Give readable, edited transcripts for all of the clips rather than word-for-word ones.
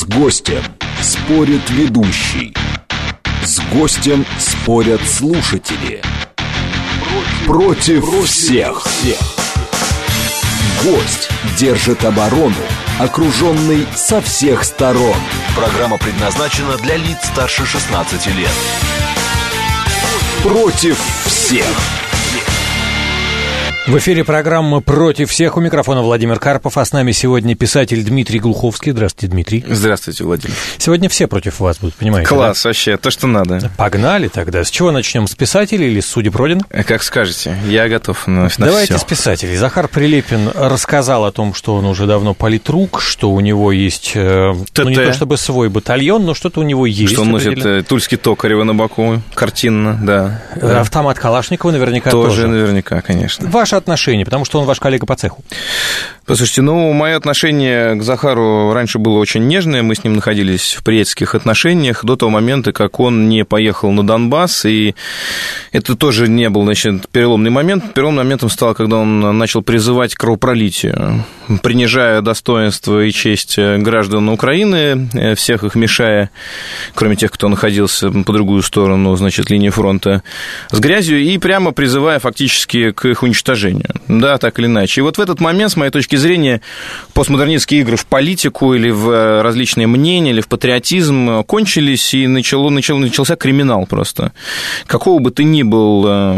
С гостем спорит ведущий. С гостем спорят слушатели. Против всех. Гость держит оборону, окруженный со всех сторон. Программа предназначена для лиц старше 16 лет. Против всех. В эфире программа «Против всех». У микрофона Владимир Карпов, а с нами сегодня писатель Дмитрий Глуховский. Здравствуйте, Дмитрий. Здравствуйте, Владимир. Сегодня все против вас будут, понимаете? Класс, да? Вообще, то, что надо. Погнали тогда. С чего начнем? С писателей или с судеб Родины? Как скажете, я готов на Давайте все. с писателей. Захар Прилепин рассказал о том, что он уже давно политрук, что у него есть, не то чтобы свой батальон, но что-то у него есть. Что он носит Тульский Токарева на боку, картинно, да. Автомат Калашникова наверняка тоже. Наверняка, конечно. Ваше отношение, потому что он ваш коллега по цеху. Послушайте, мое отношение к Захару раньше было очень нежное, мы с ним находились в приятельских отношениях до того момента, как он не поехал на Донбасс, и это тоже не был, переломный момент. Переломным моментом стало, когда он начал призывать к кровопролитию, принижая достоинство и честь граждан Украины, всех их мешая, кроме тех, кто находился по другую сторону, линии фронта, с грязью, и прямо призывая фактически к их уничтожению. Да, так или иначе. И вот в этот момент, с моей точки зрения, постмодернистские игры в политику или в различные мнения, или в патриотизм кончились, и начался криминал просто. Какого бы ты ни был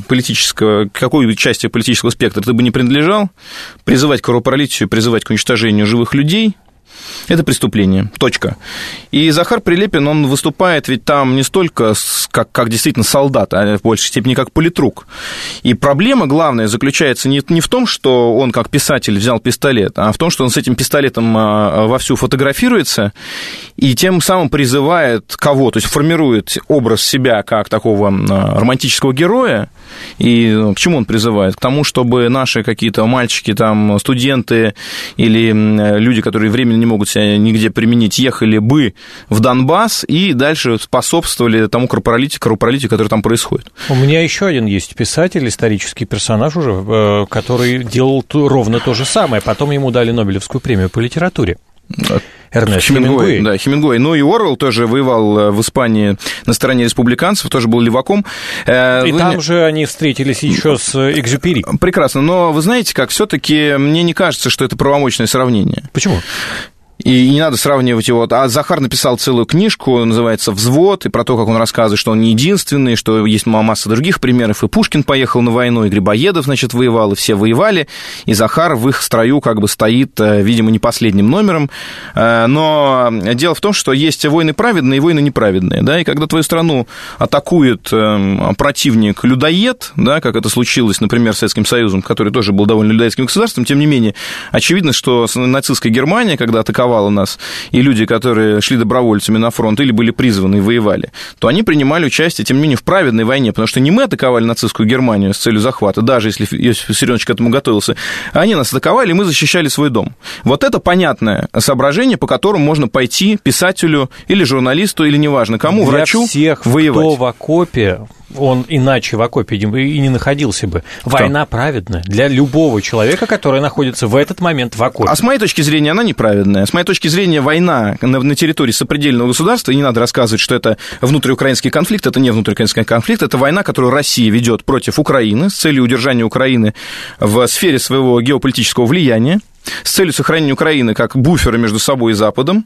какой бы части политического спектра ты бы не принадлежал, призывать к кровопролитию, призывать к уничтожению живых людей – это преступление. Точка. И Захар Прилепин, он выступает ведь там не столько как действительно солдат, а в большей степени как политрук. И проблема главная заключается не в том, что он как писатель взял пистолет, а в том, что он с этим пистолетом вовсю фотографируется и тем самым призывает кого, то есть формирует образ себя как такого романтического героя. И к чему он призывает? К тому, чтобы наши какие-то мальчики, там, студенты или люди, которые временно не могут себя нигде применить, ехали бы в Донбасс и дальше способствовали тому кровопролитию, которое там происходит. У меня еще один есть писатель, исторический персонаж уже, который делал ровно то же самое. Потом ему дали Нобелевскую премию по литературе. Эрнест Хемингуэй. Да, Хемингуэй. И Оруэлл тоже воевал в Испании на стороне республиканцев, тоже был леваком. Там же они встретились еще с Экзюпери. Прекрасно, но вы знаете как, все-таки мне не кажется, что это правомочное сравнение. Почему? И не надо сравнивать его. А Захар написал целую книжку, называется «Взвод», и про то, как он рассказывает, что он не единственный, что есть масса других примеров. И Пушкин поехал на войну, и Грибоедов, воевал, и все воевали. И Захар в их строю стоит, видимо, не последним номером. Но дело в том, что есть войны праведные и войны неправедные. Да? И когда твою страну атакует противник-людоед, да, как это случилось, например, с Советским Союзом, который тоже был довольно людоедским государством, тем не менее, очевидно, что нацистская Германия, когда атаковала нас, и люди, которые шли добровольцами на фронт или были призваны и воевали, то они принимали участие, тем не менее, в праведной войне, потому что не мы атаковали нацистскую Германию с целью захвата, даже если Иосиф Виссарионович к этому готовился, а они нас атаковали, и мы защищали свой дом. Вот это понятное соображение, по которому можно пойти писателю или журналисту, или неважно кому, врачу, всех, воевать. Кто в окопе, он иначе в окопе и не находился бы. Война праведная для любого человека, который находится в этот момент в окопе. А с моей точки зрения она неправедная. С моей точки зрения война на территории сопредельного государства, и не надо рассказывать, что это внутриукраинский конфликт, это не внутриукраинский конфликт, это война, которую Россия ведет против Украины с целью удержания Украины в сфере своего геополитического влияния, с целью сохранения Украины как буфера между собой и Западом.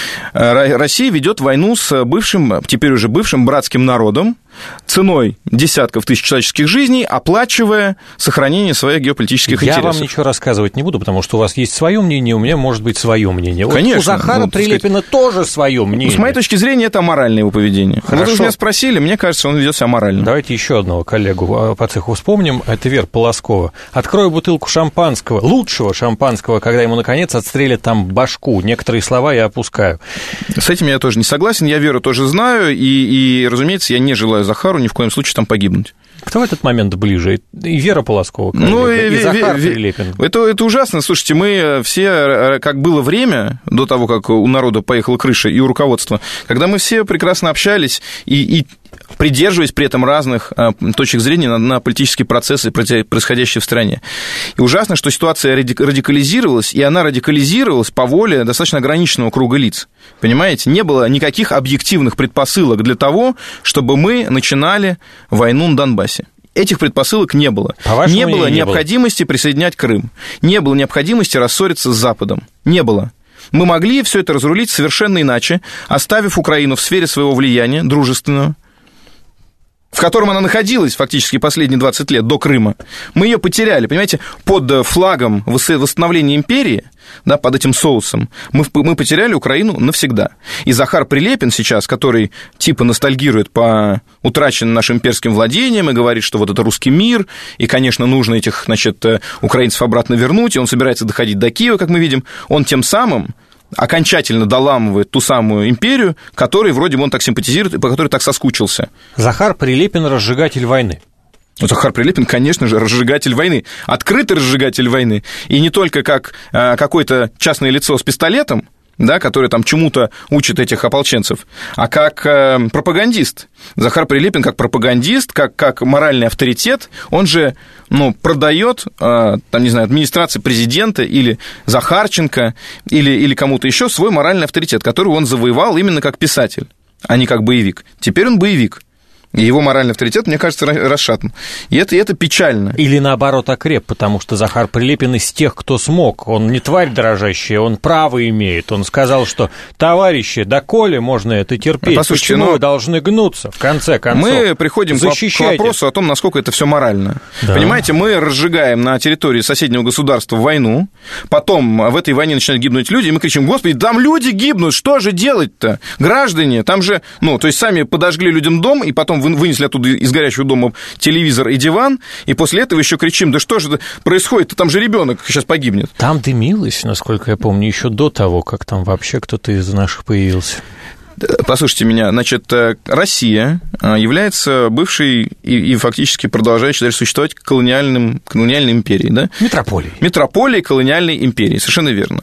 Россия ведет войну с бывшим, теперь уже бывшим братским народом, ценой десятков тысяч человеческих жизней, оплачивая сохранение своих геополитических интересов. Я вам ничего рассказывать не буду, потому что у вас есть свое мнение, у меня может быть свое мнение. Конечно. Вот у Захара Прилепина тоже свое мнение. С моей точки зрения, это аморальное его поведение. Хорошо. Вот вы меня спросили, мне кажется, он ведет себя аморально. Давайте еще одного коллегу по цеху вспомним. Это Вера Полоскова. Открою бутылку шампанского, лучшего шампанского, когда ему, наконец, отстрелят там башку. Некоторые слова я опускаю. С этим я тоже не согласен. Я Веру тоже знаю, и разумеется, я не желаю Захару ни в коем случае там погибнуть. Кто в этот момент ближе? И Вера Полоскова, и Захар Прилепин. Это ужасно. Слушайте, мы все, как было время, до того, как у народа поехала крыша и у руководства, когда мы все прекрасно общались и придерживаясь при этом разных точек зрения на политические процессы, происходящие в стране. И ужасно, что ситуация радикализировалась, и она радикализировалась по воле достаточно ограниченного круга лиц. Понимаете? Не было никаких объективных предпосылок для того, чтобы мы начинали войну на Донбассе. Этих предпосылок не было. Не было необходимости присоединять Крым. Не было необходимости рассориться с Западом. Не было. Мы могли все это разрулить совершенно иначе, оставив Украину в сфере своего влияния, дружественного, в котором она находилась фактически последние 20 лет до Крыма. Мы ее потеряли, понимаете, под флагом восстановления империи, да, под этим соусом, мы потеряли Украину навсегда. И Захар Прилепин сейчас, который типа ностальгирует по утраченным нашим имперским владениям и говорит, что вот это русский мир, и, конечно, нужно этих, значит, украинцев обратно вернуть, и он собирается доходить до Киева, как мы видим, он тем самым окончательно доламывает ту самую империю, которой вроде бы он так симпатизирует и по которой так соскучился. Захар Прилепин – разжигатель войны. Захар Прилепин, конечно же, разжигатель войны, открытый разжигатель войны, и не только как какое-то частное лицо с пистолетом, да, который там чему-то учит этих ополченцев, а как пропагандист. Захар Прилепин как пропагандист, как моральный авторитет, он же, продает, там, не знаю, администрации президента или Захарченко или кому-то еще свой моральный авторитет, который он завоевал именно как писатель, а не как боевик. Теперь он боевик. И его моральный авторитет, мне кажется, расшатан. И это печально. Или наоборот окреп, потому что Захар Прилепин из тех, кто смог. Он не тварь дрожащая, он право имеет. Он сказал, что, товарищи, доколе можно это терпеть? Послушайте, почему вы должны гнуться, в конце концов? Мы приходим к вопросу о том, насколько это все морально. Да. Понимаете, мы разжигаем на территории соседнего государства войну, потом в этой войне начинают гибнуть люди, и мы кричим: господи, там люди гибнут, что же делать-то? Граждане, там же, то есть сами подожгли людям дом, и потом вынесли оттуда из горящего дома телевизор и диван, и после этого еще кричим: да что же происходит, там же ребенок сейчас погибнет. Там дымилось, насколько я помню, еще до того, как там вообще кто-то из наших появился. Послушайте меня, значит, Россия является бывшей и фактически продолжающей дальше существовать колониальной империей, да? Метрополией колониальной империи, совершенно верно.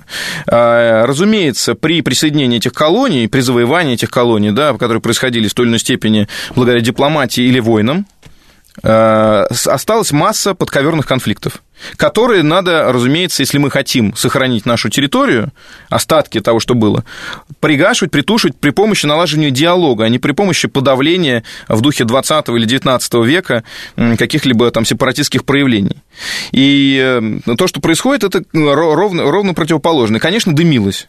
Разумеется, при присоединении этих колоний, при завоевании этих колоний, да, которые происходили в той или иной степени благодаря дипломатии или войнам, осталась масса подковерных конфликтов, которые надо, разумеется, если мы хотим сохранить нашу территорию, остатки того, что было, пригашивать, притушивать при помощи налаживания диалога, а не при помощи подавления в духе 20 или 19 века каких-либо там сепаратистских проявлений. И то, что происходит, это ровно противоположно. И, конечно, дымилось.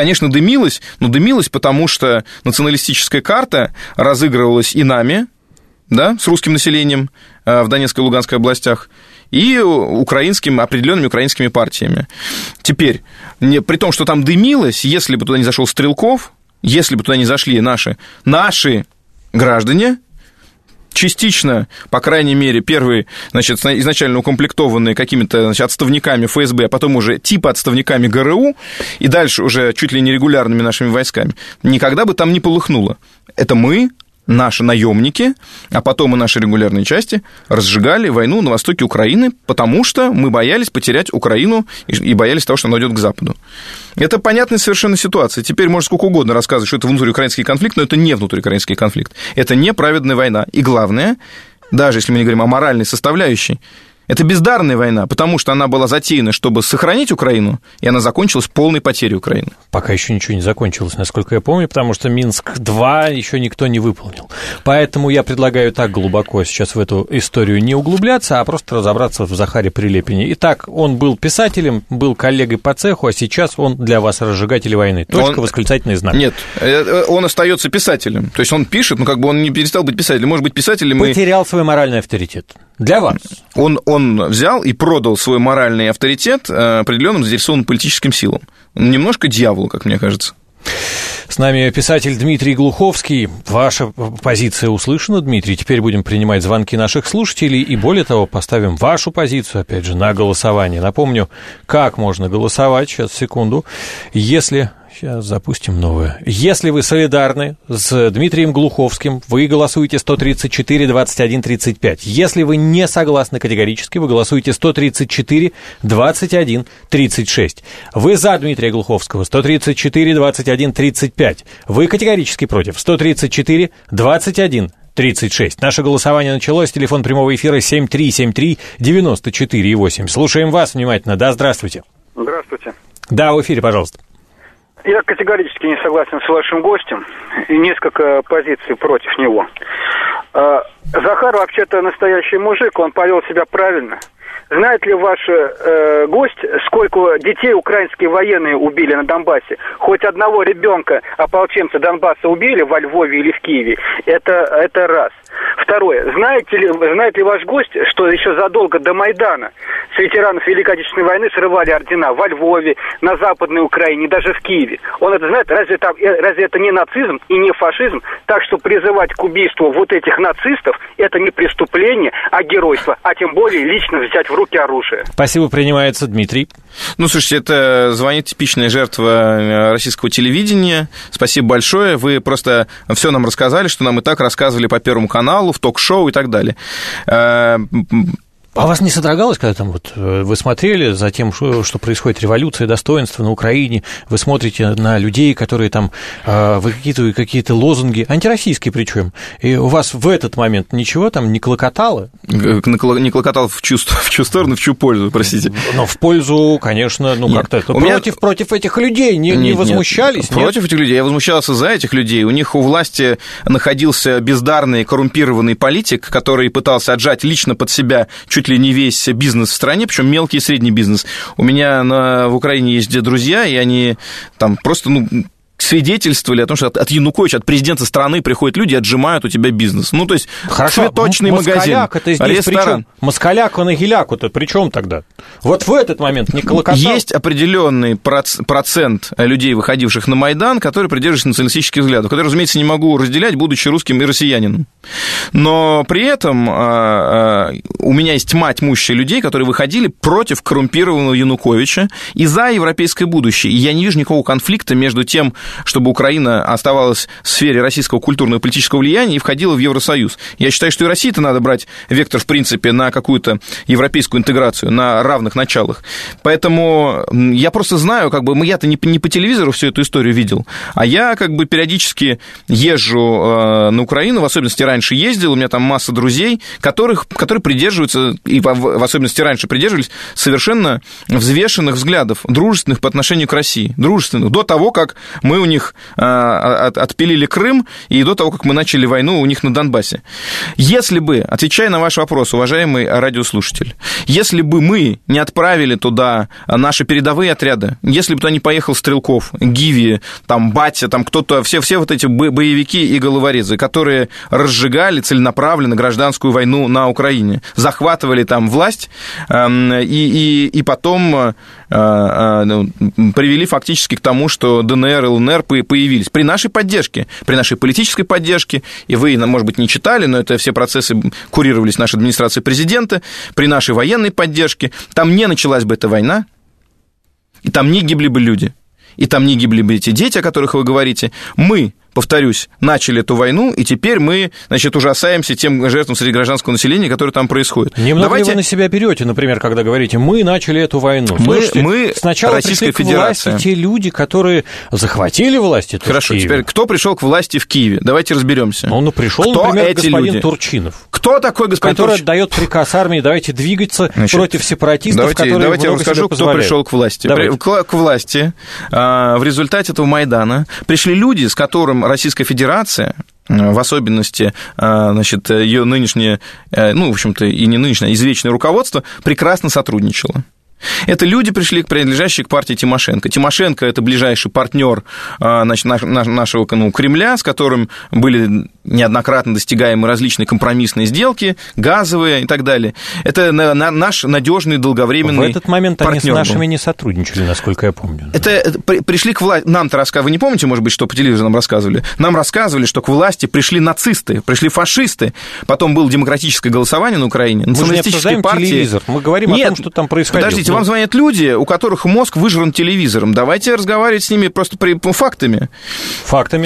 Но дымилось, потому что националистическая карта разыгрывалась и нами, да, с русским населением в Донецкой и Луганской областях, и определенными украинскими партиями. Теперь, при том, что там дымилось, если бы туда не зашел Стрелков, если бы туда не зашли наши граждане, частично, по крайней мере, первые, значит, изначально укомплектованные какими-то, значит, отставниками ФСБ, а потом уже типа отставниками ГРУ, и дальше уже чуть ли не регулярными нашими войсками, никогда бы там не полыхнуло. Это мы, наши наемники, а потом и наши регулярные части разжигали войну на востоке Украины, потому что мы боялись потерять Украину и боялись того, что она идет к Западу. Это понятная совершенно ситуация. Теперь можно сколько угодно рассказывать, что это внутриукраинский конфликт, но это не внутриукраинский конфликт. Это не праведная война. И главное, даже если мы не говорим о моральной составляющей, это бездарная война, потому что она была затеяна, чтобы сохранить Украину, и она закончилась полной потерей Украины. Пока еще ничего не закончилось, насколько я помню, потому что Минск-2 еще никто не выполнил. Поэтому я предлагаю так глубоко сейчас в эту историю не углубляться, а просто разобраться в Захаре Прилепине. Итак, он был писателем, был коллегой по цеху, а сейчас он для вас разжигатель войны. Восклицательный знак. Нет, он остается писателем. То есть он пишет, но как бы он не перестал быть писателем. Может быть, писателем... Потерял свой моральный авторитет. Для вас. Он взял и продал свой моральный авторитет определенным заинтересованным политическим силам. Немножко дьяволу, как мне кажется. С нами писатель Дмитрий Глуховский. Ваша позиция услышана, Дмитрий. Теперь будем принимать звонки наших слушателей и, более того, поставим вашу позицию, опять же, на голосование. Напомню, как можно голосовать. Сейчас, секунду. Если Сейчас запустим новое. Если вы солидарны с Дмитрием Глуховским, вы голосуете 134 21 35. Если вы не согласны категорически, вы голосуете 134 21 36. Вы за Дмитрия Глуховского 134 21 35. Вы категорически против 134 21 36. Наше голосование началось. Телефон прямого эфира 7373948. Слушаем вас внимательно. Да, здравствуйте. Здравствуйте. Да, в эфире, пожалуйста. Я категорически не согласен с вашим гостем и несколько позиций против него. Захар вообще-то настоящий мужик, он повел себя правильно. Знает ли ваш гость, сколько детей украинские военные убили на Донбассе? Хоть одного ребенка ополченца Донбасса убили во Львове или в Киеве? Это раз. Второе. Знает ли ваш гость, что еще задолго до Майдана с ветеранов Великой Отечественной войны срывали ордена во Львове, на Западной Украине, даже в Киеве? Он это знает? Разве это не нацизм и не фашизм? Так что призывать к убийству вот этих нацистов – это не преступление, а геройство, а тем более лично взять в руки оружие. Спасибо, принимается Дмитрий. Ну, слушайте, это звонит типичная жертва российского телевидения. Спасибо большое. Вы просто все нам рассказали, что нам и так рассказывали по Первому каналу, в ток-шоу и так далее. А вас не содрогалось, когда там вот вы смотрели за тем, что происходит революция, достоинство на Украине, вы смотрите на людей, которые там выкидывают какие-то лозунги, антироссийские причем, и у вас в этот момент ничего там не клокотало? Не клокотало в чью сторону, в чью пользу, простите? Но в пользу, конечно, ну нет. Как-то. Против этих людей не возмущались? Нет. Против этих людей. Я возмущался за этих людей. У них у власти находился бездарный, коррумпированный политик, который пытался отжать лично под себя чуть ли не весь бизнес в стране, причем мелкий и средний бизнес. У меня в Украине есть друзья, и они там просто, свидетельствовали о том, что от Януковича, от президента страны приходят люди и отжимают у тебя бизнес. Ну, то есть, хорошо, цветочный магазин, ресторан. Москаляк, он и Гиляк-то при чем тогда? Вот в этот момент не колокотал. Есть определенный процент людей, выходивших на Майдан, которые придерживаются националистических взглядов, которые, разумеется, не могу разделять, будучи русским и россиянином. Но при этом у меня есть тьма тьмущая людей, которые выходили против коррумпированного Януковича и за европейское будущее. И я не вижу никакого конфликта между тем, чтобы Украина оставалась в сфере российского культурного и политического влияния и входила в Евросоюз. Я считаю, что и России-то надо брать вектор, в принципе, на какую-то европейскую интеграцию, на равных началах. Поэтому я просто знаю, я-то не по телевизору всю эту историю видел, а я периодически езжу на Украину, в особенности раньше ездил, у меня там масса друзей, которые придерживаются, и в особенности раньше придерживались, совершенно взвешенных взглядов, дружественных по отношению к России, дружественных, до того, как мы у них отпилили Крым, и до того, как мы начали войну у них на Донбассе. Если бы, отвечая на ваш вопрос, уважаемый радиослушатель, если бы мы не отправили туда наши передовые отряды, если бы туда не поехал Стрелков, Гиви, там, Батя, там кто-то, все вот эти боевики и головорезы, которые разжигали целенаправленно гражданскую войну на Украине, захватывали там власть и потом привели фактически к тому, что ДНР и ЛНР появились при нашей поддержке, при нашей политической поддержке, и вы, может быть, не читали, но это все процессы курировались нашей администрацией президента, при нашей военной поддержке, там не началась бы эта война, и там не гибли бы люди, и там не гибли бы эти дети, о которых вы говорите. Мы, повторюсь, начали эту войну, и теперь мы, ужасаемся тем жертвам среди гражданского населения, которые там происходят. Немного ли вы на себя берете, например, когда говорите, мы начали эту войну? Слушайте, мы сначала Российская пришли к Федерация. власти те люди, которые захватили власть. Хорошо, теперь кто пришел к власти в Киеве? Давайте разберемся. Пришел, например, господин Турчинов. Кто такой господин Турчинов? Который отдает приказ армии, давайте двигаться против сепаратистов, которые давайте я много расскажу, себе позволяют. Кто пришел к власти. Давайте. К власти в результате этого Майдана пришли люди, с которым Российская Федерация, в особенности, ее нынешнее, в общем-то, и не нынешнее, а извечное руководство, прекрасно сотрудничало. Это люди пришли, принадлежащие к партии Тимошенко. Тимошенко – это ближайший партнер нашего Кремля, с которым были неоднократно достигаемы различные компромиссные сделки, газовые и так далее. Это наш надежный долговременный партнер. В этот момент они с нашими не сотрудничали, насколько я помню. Это пришли к власти. Нам-то рассказывали, вы не помните, может быть, что по телевизору нам рассказывали? Нам рассказывали, что к власти пришли нацисты, пришли фашисты. Потом было демократическое голосование на Украине. Мы же не обсуждаем телевизор, мы говорим о том, что там происходило. Подождите, Понимаете, вам звонят люди, у которых мозг выжран телевизором. Давайте разговаривать с ними просто фактами. Фактами.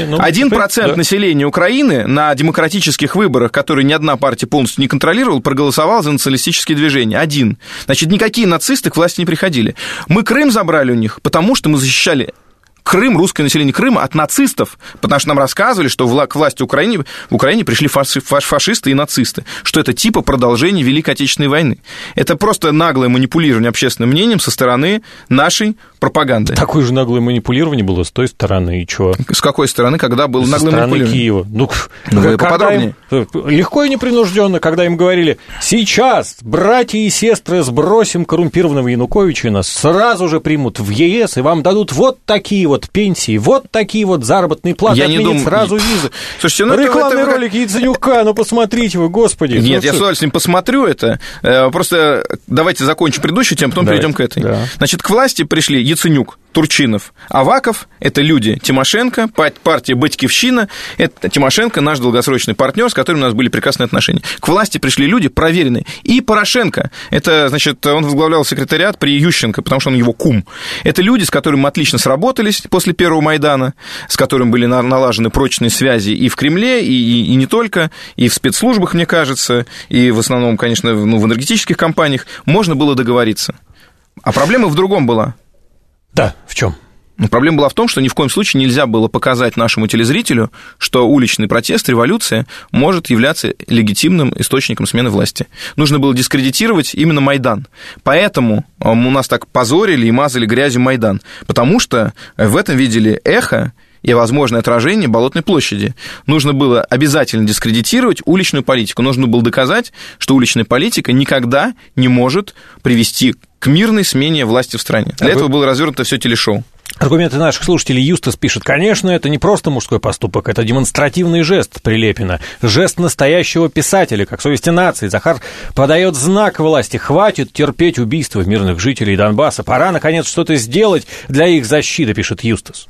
1% населения Украины на демократических выборах, которые ни одна партия полностью не контролировала, проголосовал за националистические движения. 1. Значит, никакие нацисты к власти не приходили. Мы Крым забрали у них, потому что мы защищали Крым, русское население Крыма от нацистов, потому что нам рассказывали, что к власти в Украине пришли фашисты и нацисты, что это типа продолжение Великой Отечественной войны. Это просто наглое манипулирование общественным мнением со стороны нашей пропаганды. Такое же наглое манипулирование было с той стороны, и чего? С какой стороны, когда было наглое манипулирование? Со стороны Киева. Поподробнее. Легко и непринужденно, когда им говорили: сейчас, братья и сестры, сбросим коррумпированного Януковича, и нас сразу же примут в ЕС, и вам дадут вот такие вот пенсии, вот такие вот заработные платы, отменят сразу визы. Слушайте, рекламный ролик Яценюка, посмотрите вы, господи. Нет, я с удовольствием посмотрю это. Просто давайте закончим предыдущую тему, потом перейдем к этой. Да. Значит, к власти пришли Яценюк, Турчинов, Аваков. Это люди Тимошенко, партия Батькивщина. Это Тимошенко, наш долгосрочный партнер, с которым у нас были прекрасные отношения. К власти пришли люди проверенные. И Порошенко. Это, значит, он возглавлял секретариат при Ющенко, потому что он его кум. Это люди, с которыми мы отлично сработались после первого Майдана, с которым были налажены прочные связи и в Кремле, и не только, и в спецслужбах, мне кажется, и в основном, конечно, в энергетических компаниях. Можно было договориться. А проблема в другом была. Да, в чем? Проблема была в том, что ни в коем случае нельзя было показать нашему телезрителю, что уличный протест, революция может являться легитимным источником смены власти. Нужно было дискредитировать именно Майдан. Поэтому у нас так позорили и мазали грязью Майдан. Потому что в этом видели эхо и возможное отражение Болотной площади. Нужно было обязательно дискредитировать уличную политику. Нужно было доказать, что уличная политика никогда не может привести к мирной смене власти в стране. Для этого было развернуто все телешоу. Аргументы наших слушателей. Юстас пишет: конечно, это не просто мужской поступок, это демонстративный жест Прилепина, жест настоящего писателя, как совести нации. Захар подает знак власти: хватит терпеть убийства мирных жителей Донбасса, пора, наконец, что-то сделать для их защиты, пишет Юстас.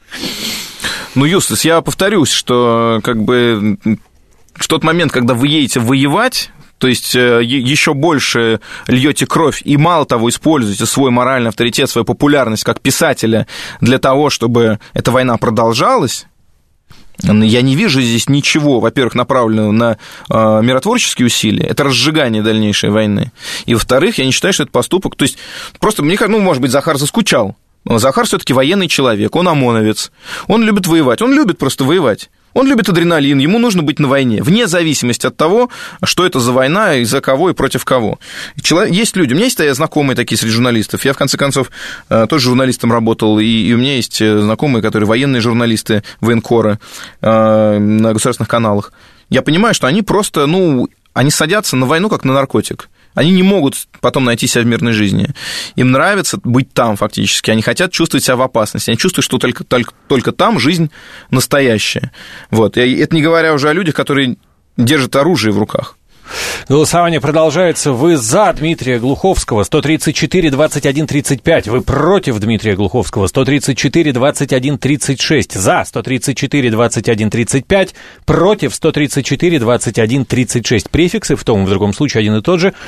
Юстас, я повторюсь, что как бы в тот момент, когда вы едете воевать, то есть еще больше льете кровь и, мало того, используете свой моральный авторитет, свою популярность как писателя для того, чтобы эта война продолжалась, я не вижу здесь ничего, во-первых, направленного на миротворческие усилия, это разжигание дальнейшей войны, и, во-вторых, я не считаю, что это поступок, то есть просто, мне кажется, может быть, Захар заскучал. Захар все-таки военный человек, он ОМОНовец, он любит воевать, он любит просто воевать. Он любит адреналин, ему нужно быть на войне, вне зависимости от того, что это за война, и за кого, и против кого. Есть люди, у меня есть знакомые такие среди журналистов, я, в конце концов, тоже журналистом работал, и у меня есть знакомые, которые военные журналисты военкора на государственных каналах. Я понимаю, что они просто, они садятся на войну, как на наркотик. Они не могут потом найти себя в мирной жизни. Им нравится быть там фактически. Они хотят чувствовать себя в опасности. Они чувствуют, что только там жизнь настоящая. Вот. И это не говоря уже о людях, которые держат оружие в руках. Голосование продолжается. Вы за Дмитрия Глуховского, 134-21-35. Вы против Дмитрия Глуховского, 134-21-36. За 134-21-35. Против 134-21-36. Префиксы в том и в другом случае один и тот же.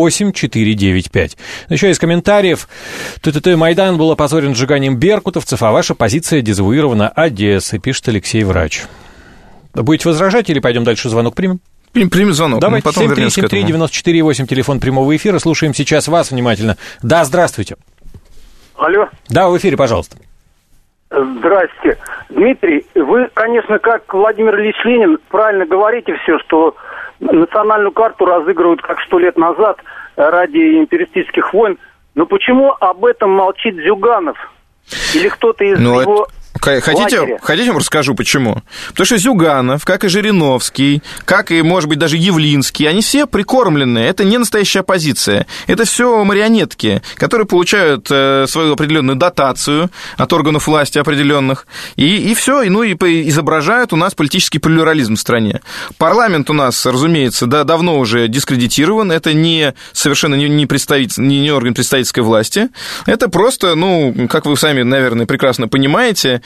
8495. Еще из комментариев. Майдан был опозорен сжиганием беркутовцев, а ваша позиция дезавуирована Одессой, пишет Алексей Врач. Будете возражать или пойдем дальше, звонок примем? Примем звонок. Давайте, 7373948, телефон прямого эфира. Слушаем сейчас вас внимательно. Да, здравствуйте. Алло. Да, в эфире, пожалуйста. Здрасте. Дмитрий, вы, конечно, как Владимир Ильич Ленин, правильно говорите все, что национальную карту разыгрывают как 100 лет назад ради империалистических войн. Но почему об этом молчит Зюганов? Или кто-то из его... Хотите, я вам расскажу, почему? Потому что Зюганов, как и Жириновский, как и, может быть, даже Явлинский, они все прикормленные. Это не настоящая оппозиция. Это все марионетки, которые получают свою определенную дотацию от органов власти определенных. И все, и изображают у нас политический плюрализм в стране. Парламент у нас, разумеется, давно уже дискредитирован. Это совершенно не орган представительской власти. Это просто, как вы сами, наверное, прекрасно понимаете,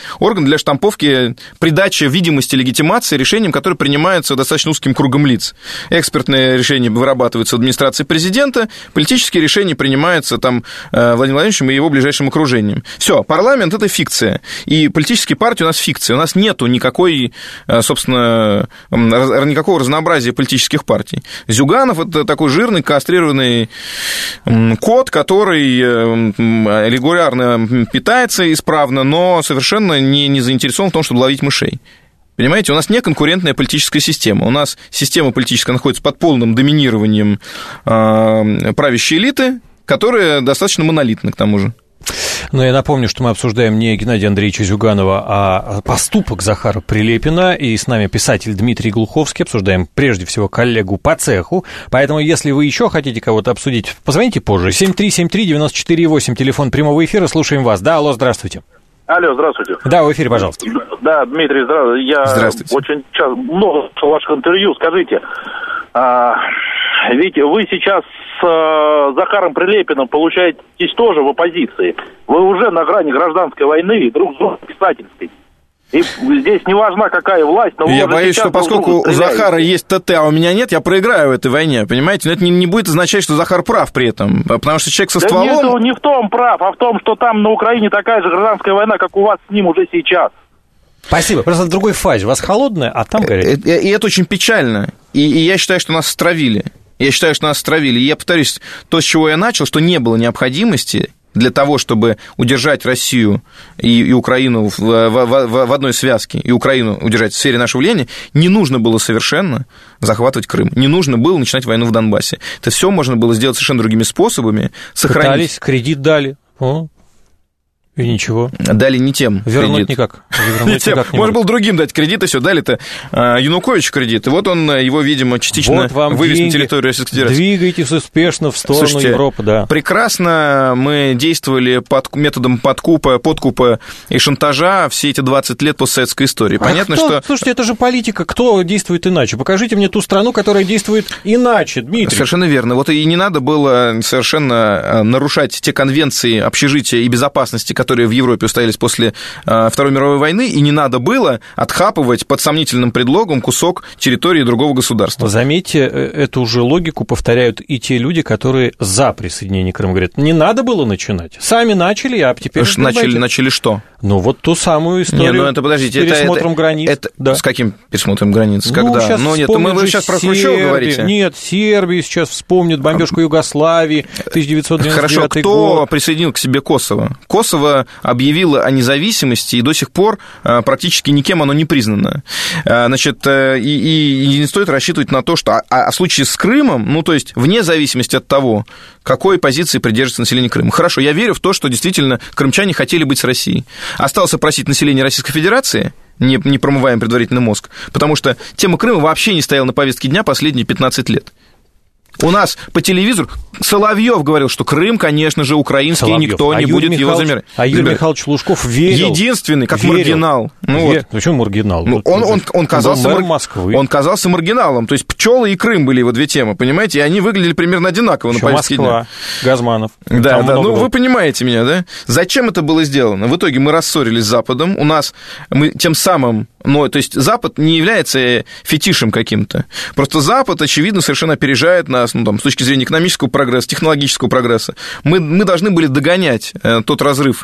орган для штамповки, придачи видимости, легитимации решениям, которые принимаются достаточно узким кругом лиц. Экспертные решения вырабатываются в администрации президента, политические решения принимаются там Владимиром Владимировичем и его ближайшим окружением. Все, парламент – это фикция, и политические партии у нас фикция. У нас нету никакой, собственно, никакого разнообразия политических партий. Зюганов – это такой жирный, кастрированный кот, который регулярно питается исправно, но совершенно не заинтересован в том, чтобы ловить мышей. Понимаете, у нас не конкурентная политическая система. У нас система политическая находится под полным доминированием правящей элиты, которая достаточно монолитна, к тому же. Но я напомню, что мы обсуждаем не Геннадия Андреевича Зюганова, а поступок Захара Прилепина, и с нами писатель Дмитрий Глуховский. Обсуждаем прежде всего коллегу по цеху, поэтому если вы еще хотите кого-то обсудить, позвоните позже. 7373948, телефон прямого эфира, слушаем вас. Да, алло, здравствуйте. Алло, здравствуйте. Да, в эфире, пожалуйста. Да, Дмитрий, здравствуйте. Очень часто, много ваших интервью. Скажите, ведь вы сейчас с Захаром Прилепиным получаетесь тоже в оппозиции. Вы уже на грани гражданской войны, друг с другом писательской. И здесь не важна, какая власть, но... Я боюсь, что поскольку у Захара есть ТТ, а у меня нет, я проиграю в этой войне, понимаете? Но это не будет означать, что Захар прав при этом, потому что человек со стволом... Нет, не в том прав, а в том, что там на Украине такая же гражданская война, как у вас с ним уже сейчас. Спасибо. Просто в другой фазе. У вас холодная, а там горячая. И это очень печально. И я считаю, что нас стравили. И я повторюсь, то, с чего я начал, что не было необходимости для того, чтобы удержать Россию и Украину в одной связке, и Украину удержать в сфере нашего влияния, не нужно было совершенно захватывать Крым. Не нужно было начинать войну в Донбассе. Это все можно было сделать совершенно другими способами. Сохранить... Пытались, кредит дали. И ничего. Дали не тем вернуть кредит. Никак. Вернуть никак не можно было другим дать кредит, и все, дали-то Януковичу кредит, и вот он его, видимо, частично вот вывез на территорию Российской Федерации. Двигайтесь успешно в сторону Европы, да. Прекрасно мы действовали методом подкупа и шантажа все эти 20 лет постсоветской истории. Понятно, что... Слушайте, это же политика, кто действует иначе? Покажите мне ту страну, которая действует иначе, Дмитрий. Совершенно верно. Вот и не надо было совершенно нарушать те конвенции общежития и безопасности, которые в Европе устоялись после Второй мировой войны, и не надо было отхапывать под сомнительным предлогом кусок территории другого государства. Заметьте, эту же логику повторяют и те люди, которые за присоединение Крыма. Говорят, не надо было начинать. Сами начали, а теперь... Начали что? Ну, вот ту самую историю с пересмотром границ. Да. С каким пересмотром границ? Когда? Вы сейчас про Хрущева говорите? Нет, Сербию сейчас вспомнят, бомбежку Югославии, 1999 год. Хорошо, кто присоединил к себе Косово? Косово объявило о независимости, и до сих пор практически никем оно не признано. Значит, и не стоит рассчитывать на то, что... А в случае с Крымом, ну, то есть, вне зависимости от того, какой позиции придерживается население Крыма. Хорошо, я верю в то, что действительно крымчане хотели быть с Россией. Осталось опросить население Российской Федерации, не промываем предварительный мозг, потому что тема Крыма вообще не стояла на повестке дня последние 15 лет. У нас по телевизору Соловьев говорил, что Крым, конечно же, украинский, Соловьев. Никто не будет его замерять. А Юрий Михайлович Лужков верил. Единственный, как маргинал. Почему маргинал? Он казался маргиналом. То есть пчелы и Крым были его две темы, понимаете? И они выглядели примерно одинаково на повестке дня. Москва, Газманов. Да. Вы понимаете меня, да? Зачем это было сделано? В итоге мы рассорились с Западом. Мы тем самым... то есть Запад не является фетишем каким-то. Просто Запад, очевидно, совершенно опережает нас, с точки зрения экономического прогресса, технологического прогресса. Мы должны были догонять тот разрыв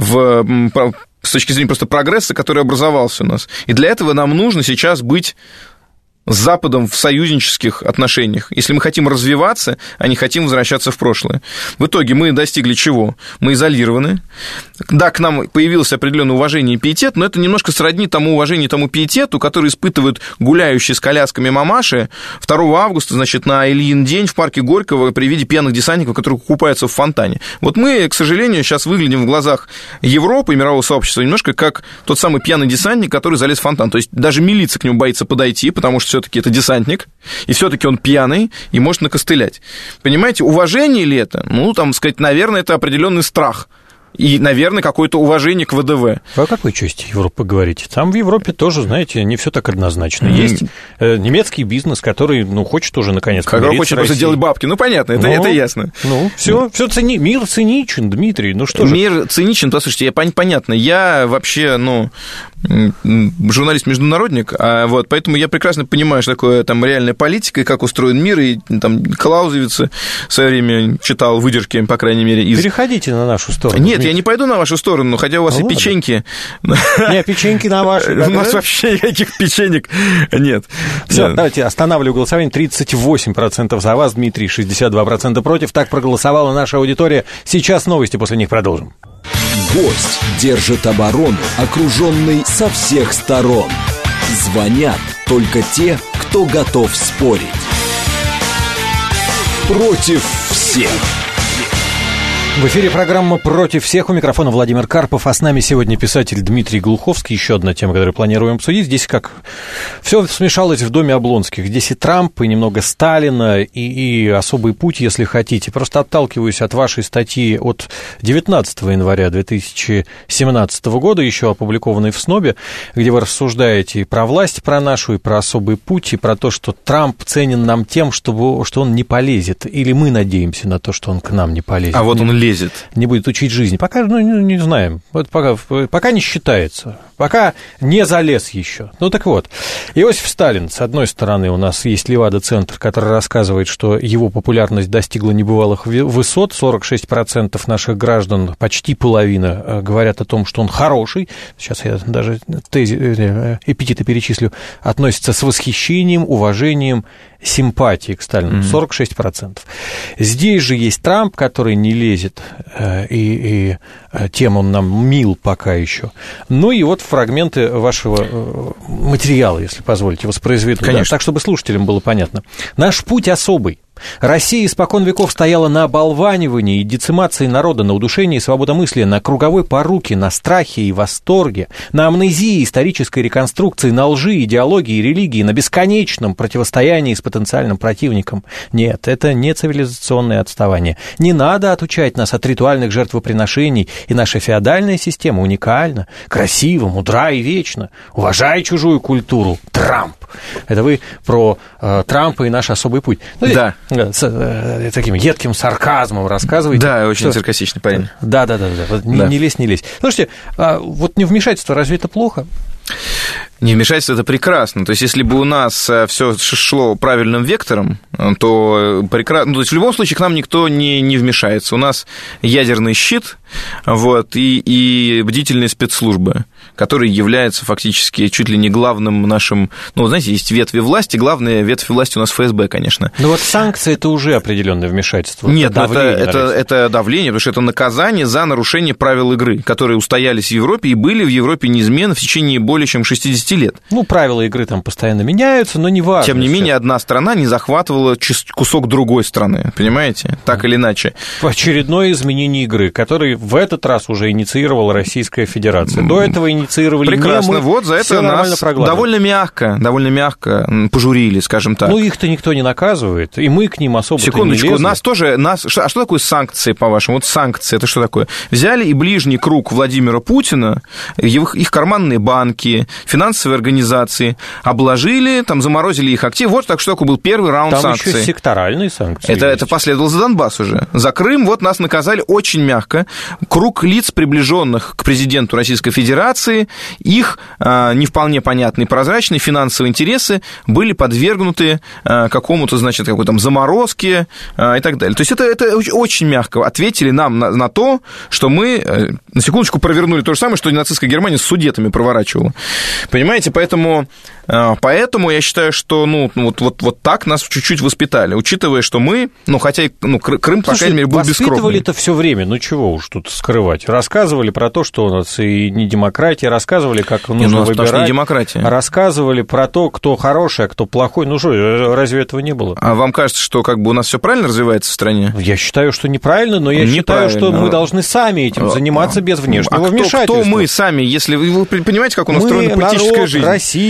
с точки зрения просто прогресса, который образовался у нас. И для этого нам нужно сейчас быть с Западом в союзнических отношениях, если мы хотим развиваться, а не хотим возвращаться в прошлое. В итоге мы достигли чего? Мы изолированы. Да, к нам появилось определенное уважение и пиетет, но это немножко сродни тому уважению и тому пиетету, который испытывают гуляющие с колясками мамаши 2 августа, на Ильин день в парке Горького при виде пьяных десантников, которые купаются в фонтане. Вот мы, к сожалению, сейчас выглядим в глазах Европы и мирового сообщества немножко как тот самый пьяный десантник, который залез в фонтан. То есть даже милиция к нему боится подойти, потому что все-таки это десантник, и все-таки он пьяный и может накостылять. Понимаете, уважение ли это? Наверное, это определенный страх И, наверное, какое-то уважение к ВДВ. Вы о какой части Европы говорите? Там в Европе тоже, знаете, не все так однозначно. Есть немецкий бизнес, который, хочет уже наконец который хочет просто делать бабки. Ну, понятно, это ясно. Все мир циничен, Дмитрий, что же. Мир циничен, послушайте, понятно, я вообще, журналист-международник, поэтому я прекрасно понимаю, что такое там реальная политика, и как устроен мир, и там Клаузевица в свое время читал выдержки, по крайней мере, из... Переходите на нашу сторону. Нет, я не пойду на вашу сторону, хотя у вас и печеньки. Нет, печеньки на вашу. У нас вообще никаких печенек нет. Все, давайте останавливаю голосование. 38% за вас, Дмитрий, 62% против. Так проголосовала наша аудитория. Сейчас новости, после них продолжим. Гость держит оборону, окруженный со всех сторон. Звонят только те, кто готов спорить. Против всех. В эфире программа «Против всех». У микрофона Владимир Карпов, а с нами сегодня писатель Дмитрий Глуховский. Еще одна тема, которую планируем обсудить. Здесь как все смешалось в доме Облонских. Здесь и Трамп, и немного Сталина, и особый путь, если хотите. Просто отталкиваюсь от вашей статьи от 19 января 2017 года, еще опубликованной в СНОБе, где вы рассуждаете и про власть, про нашу, и про особый путь, и про то, что Трамп ценен нам тем, что он не полезет. Или мы надеемся на то, что он к нам не полезет. А вот он лезет. Не будет учить жизни. Пока, не знаем. Вот пока не считается. Пока не залез еще. Так вот, Иосиф Сталин, с одной стороны, у нас есть Левада-центр, который рассказывает, что его популярность достигла небывалых высот. 46% наших граждан, почти половина, говорят о том, что он хороший. Сейчас я даже эпитеты перечислю. Относятся с восхищением, уважением, симпатией к Сталину. 46%. Здесь же есть Трамп, который не лезет, и тем он нам мил пока еще. И вот фрагменты вашего материала, если позволите, воспроизведу. Конечно. Да, так, чтобы слушателям было понятно. Наш путь особый. Россия испокон веков стояла на оболванивании и децимации народа, на удушении свободомыслия, на круговой поруке, на страхе и восторге, на амнезии исторической реконструкции, на лжи, идеологии и религии, на бесконечном противостоянии с потенциальным противником. Нет, это не цивилизационное отставание. Не надо отучать нас от ритуальных жертвоприношений, и наша феодальная система уникальна, красива, мудра и вечна. Уважай чужую культуру. Трамп. Это вы про Трампа и наш особый путь. Да. С таким едким сарказмом рассказываете. Да, очень саркастичный парень. Да. Не лезь. Слушайте, вот невмешательство, разве это плохо? Невмешательство – это прекрасно. То есть, если бы у нас все шло правильным вектором, то прекрасно. То есть, в любом случае, к нам никто не вмешается. У нас ядерный щит, и бдительные спецслужбы, которые являются фактически чуть ли не главным нашим... знаете, есть ветви власти, главная ветвь власти у нас ФСБ, конечно. Санкции – это уже определенное вмешательство. Нет, это давление, потому что это наказание за нарушение правил игры, которые устоялись в Европе и были в Европе неизменно в течение более чем 60 лет. Правила игры там постоянно меняются, но не важно. Тем не менее, одна страна не захватывала кусок другой страны, понимаете? Так или иначе. Очередное изменение игры, который в этот раз уже инициировала Российская Федерация. До этого инициировали прекрасно. не мы. Вот за это нас довольно мягко пожурили, скажем так. Их-то никто не наказывает, и мы к ним особо-то не лезли. Нас тоже... А что такое санкции, по-вашему? Вот санкции, это что такое? Взяли и ближний круг Владимира Путина, их карманные банки, финансовые организации, обложили, заморозили их активы. Вот так, что такое был первый раунд санкций. Там еще секторальные санкции. Это последовало за Донбасс уже. За Крым нас наказали очень мягко. Круг лиц, приближенных к президенту Российской Федерации, их не вполне понятные прозрачные финансовые интересы были подвергнуты какому-то, какой-то заморозке и так далее. То есть это очень мягко ответили нам на то, что мы, на секундочку, провернули то же самое, что нацистская Германия с Судетами проворачивала. Понимаете, поэтому я считаю, что вот так нас чуть-чуть воспитали, учитывая, что мы, хотя Крым, по крайней мере, был бескровным. Воспитывали-то все время, чего уж тут скрывать. Рассказывали про то, что у нас и не демократия, рассказывали, как нужно выбирать. Не демократия. Рассказывали про то, кто хороший, а кто плохой. Разве этого не было? А вам кажется, что у нас все правильно развивается в стране? Я считаю, что неправильно, но я считаю, что мы должны сами этим заниматься без внешнего вмешательства. Кто мы сами, если вы понимаете, как у нас устроена политическая жизнь? Российской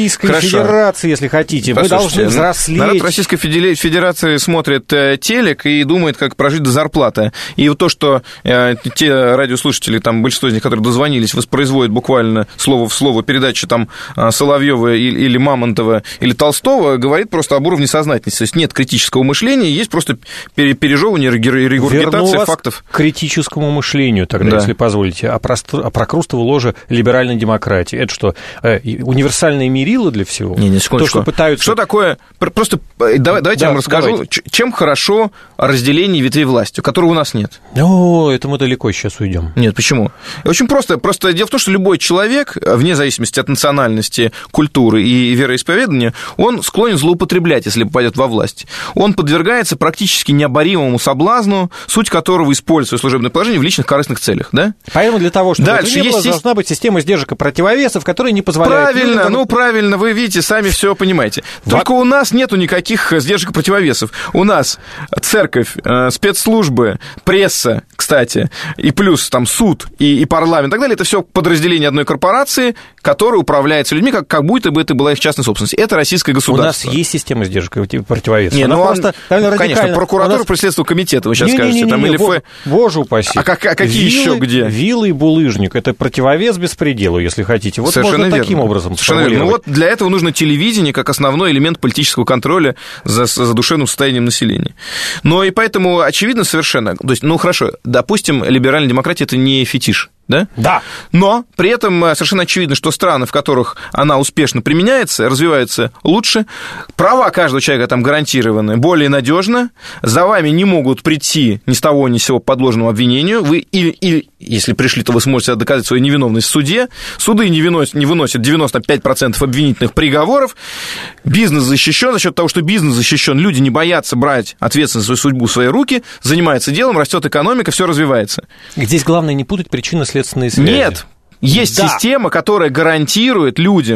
Федерации, если хотите. Мы должны взрослеть. Народ Российской Федерации смотрит телек и думает, как прожить до зарплаты. И вот то, что те радиослушатели, там, большинство из них, которые дозвонились, воспроизводят буквально слово в слово передачи там Соловьева или Мамонтова или Толстого, говорит просто об уровне сознательности. То есть нет критического мышления, есть просто пережевывание, регургитация фактов. К критическому мышлению тогда, если позволите, о прокрустово ложе либеральной демократии. Это что, универсальное мерило для всего? Не, секундочку. То, что пытаются... Что такое... Просто давайте я вам расскажу, давайте. Чем хорошо разделение ветвей власти, которого у нас нет. О, это мы далеко сейчас уйдем. Нет, почему? Очень просто. Просто дело в том, что любой человек, вне зависимости от национальности, культуры и вероисповедания, он склонен злоупотреблять, если попадет во власть. Он подвергается практически необоримому соблазну, суть которого использует свое служебное положение в личных корыстных целях, да? Поэтому для того, чтобы это не было, должна быть система сдержек и противовесов, которая не позволяет... Правильно, вы видите, сами все понимаете. Только у нас нету никаких сдержек и противовесов. У нас церковь, спецслужбы, пресса, кстати, и плюс там суд и парламент и так далее, это все подразделение одной корпорации, которая управляется людьми, как будто бы это была их частная собственность. Это российское государство. У нас есть система сдержек и противовесов. Нет, конечно, прокуратура, председательство комитета, вы сейчас скажете. Боже упаси. А какие еще где? Вилла и булыжник. Это противовес беспределу, если хотите. Вот совершенно можно верно. Таким образом сформулировать. Ну вот для этого нужно телевидение как основной элемент политического контроля за душевным состоянием населения. Но и поэтому очевидно совершенно... То есть, хорошо, допустим, либеральная демократия – это не фетиш. Да? Да. Но при этом совершенно очевидно, что страны, в которых она успешно применяется, развиваются лучше, права каждого человека там гарантированы более надежно, за вами не могут прийти ни с того ни с сего по подложному обвинению, вы или если пришли, то вы сможете доказать свою невиновность в суде, суды не выносят 95% обвинительных приговоров, бизнес защищен, за счет того, что бизнес защищен, люди не боятся брать ответственность за свою судьбу в свои руки, занимаются делом, растет экономика, все развивается. Здесь главное не путать причинно-следственные связи. Нет. Есть система, которая гарантирует людям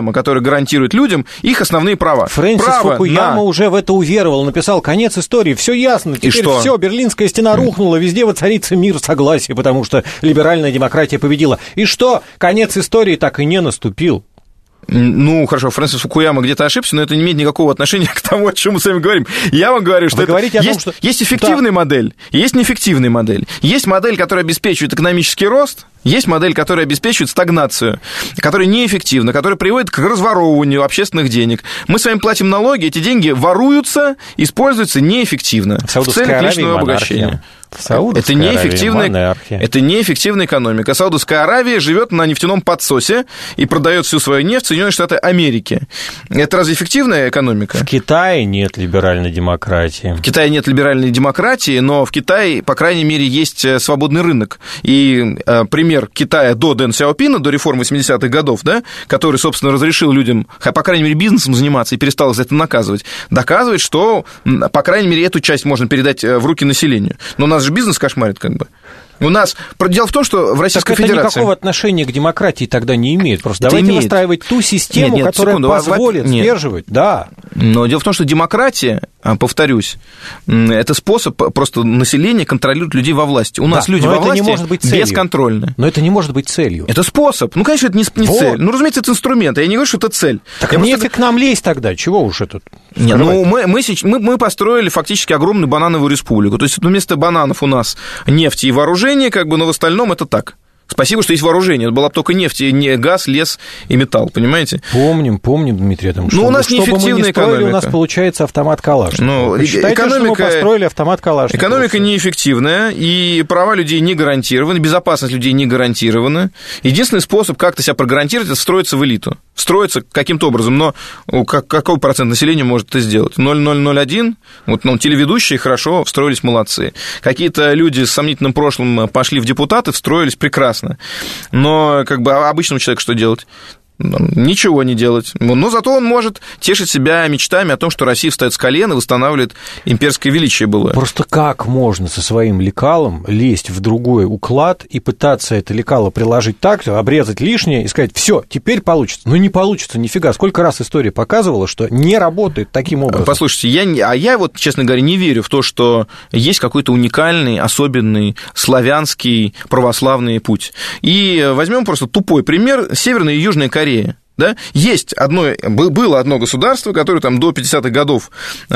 их основные права. Фрэнсис Фукуяма уже в это уверовал, написал: конец истории, все ясно, теперь все, Берлинская стена рухнула, везде воцарится мир, согласие, потому что либеральная демократия победила. И что? Конец истории так и не наступил. Хорошо, Фрэнсис Фукуяма где-то ошибся, но это не имеет никакого отношения к тому, о чем мы с вами говорим. Я вам говорю, что есть эффективная модель, есть неэффективная модель. Есть модель, которая обеспечивает экономический рост, есть модель, которая обеспечивает стагнацию, которая неэффективна, которая приводит к разворовыванию общественных денег. Мы с вами платим налоги, эти деньги воруются, используются неэффективно в целях личного обогащения. Это неэффективная экономика. Саудовская Аравия живет на нефтяном подсосе и продает всю свою нефть в Соединенные Штаты Америки. Это разве эффективная экономика? В Китае нет либеральной демократии. В Китае нет либеральной демократии, но в Китае, по крайней мере, есть свободный рынок. И пример Китая до Дэн Сяопина, до реформ 80-х годов, да, который, собственно, разрешил людям, по крайней мере, бизнесом заниматься и перестал за это наказывать, доказывает, что, по крайней мере, эту часть можно передать в руки населению. Но нас же бизнес кошмарит, как бы. У нас... Дело в том, что в Российской Федерации... Это никакого отношения к демократии тогда не имеет. Просто давайте выстраивать ту систему, которая позволит сдерживать. Да. Но дело в том, что демократия, повторюсь, это способ просто населения контролирует людей во власти. У нас люди во власти бесконтрольны. Но это не может быть целью. Это способ. Конечно, это не цель. Разумеется, это инструмент. Я не говорю, что это цель. Так нефиг к нам лезть тогда. Чего уж это? Мы построили фактически огромную банановую республику. То есть вместо бананов у нас нефть и вооружение, но в остальном это так. Спасибо, что есть вооружение. Это была бы только нефть, не газ, лес и металл, понимаете? Помним, Дмитрий Адамович. У нас неэффективная экономика. У нас получается автомат Калашникова. Вы считаете, что мы построили автомат Калашникова? Экономика неэффективная, и права людей не гарантированы, безопасность людей не гарантирована. Единственный способ как-то себя прогарантировать – это встроиться в элиту. Встроиться каким-то образом, но какой процент населения может это сделать? 0,001? Телеведущие хорошо встроились, молодцы. Какие-то люди с сомнительным прошлым пошли в депутаты, встроились прекрасно. Но обычному человеку что делать? Ничего не делать. Но зато он может тешить себя мечтами о том, что Россия встает с колен и восстанавливает имперское величие былое. Просто как можно со своим лекалом лезть в другой уклад и пытаться это лекало приложить так, обрезать лишнее и сказать: все, теперь получится. Не получится нифига. Сколько раз история показывала, что не работает таким образом. Послушайте, я честно говоря, не верю в то, что есть какой-то уникальный, особенный славянский православный путь. И возьмем просто тупой пример: Северная и Южная Корея. Да? Было одно государство, которое там до 50-х годов